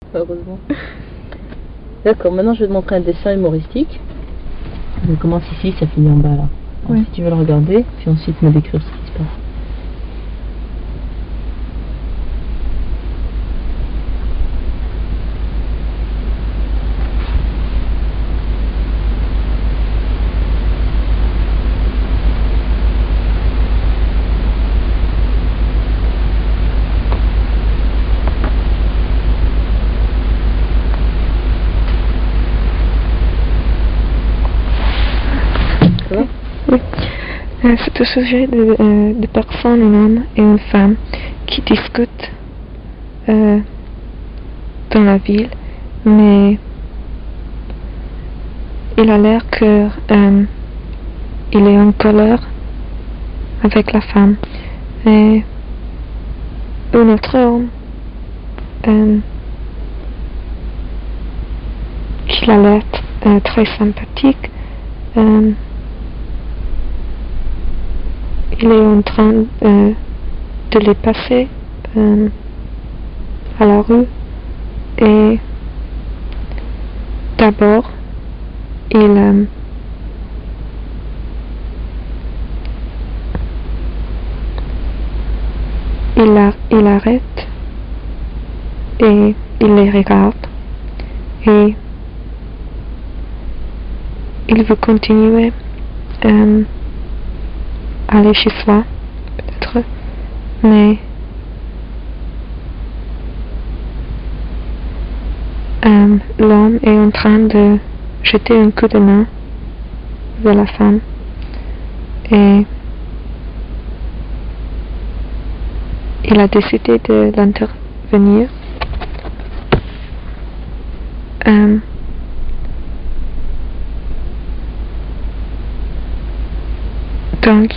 Heureusement. D'accord, maintenant je vais te montrer un dessin humoristique. Ça commence ici, ça finit en bas là. Alors, si tu veux le regarder, puis ensuite me décrire ce qui se passe. Oui. C'est au sujet de personnes, un homme et une femme, qui discutent dans la ville, mais il a l'air que il est en colère avec la femme. Et un autre homme qui a l'air très sympathique, il est en train de les passer à la rue, et d'abord il arrête et il les regarde, et il veut continuer aller chez soi, peut-être, mais l'homme est en train de jeter un coup de main vers la femme, et il a décidé de l'intervenir. Donc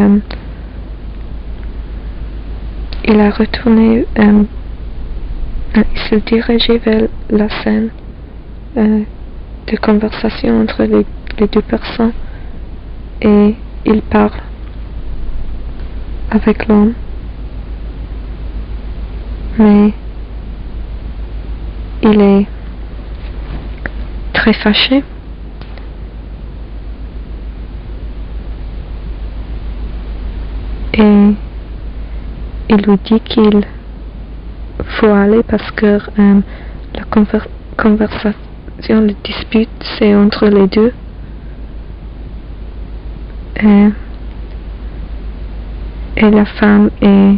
il a retourné, il se dirigeait vers la scène de conversation entre les deux personnes, et il parle avec l'homme, mais il est très fâché. Et il lui dit qu'il faut aller parce que la conversation, le dispute, c'est entre les deux. Et la femme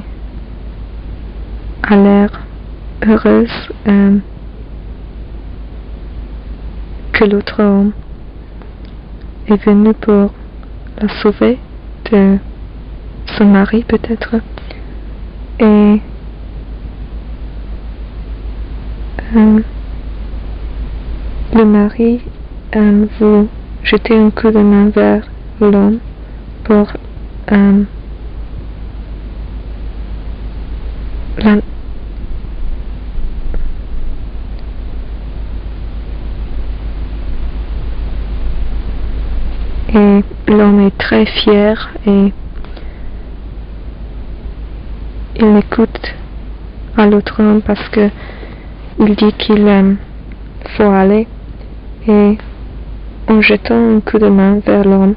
a l'air heureuse que l'autre homme est venu pour la sauver de son mari, peut-être. Et le mari veut jeter un coup de main vers l'homme pour et l'homme est très fier, et il écoute à l'autre homme parce que il dit qu'il faut aller, et en jetant un coup de main vers l'homme,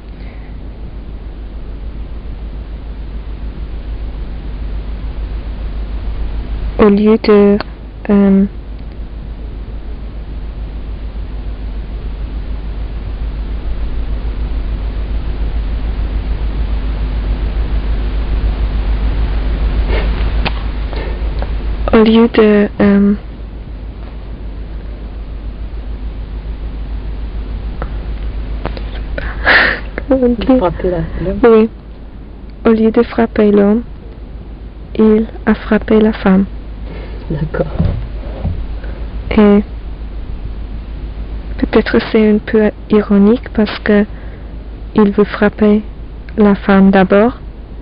au lieu de oui, au lieu de frapper l'homme, il a frappé la femme. D'accord. Et peut-être c'est un peu ironique parce que il veut frapper la femme d'abord,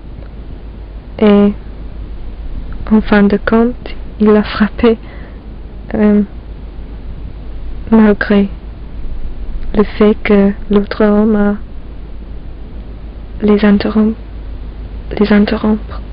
et en fin de compte il a frappé malgré le fait que l'autre homme a les interrompre.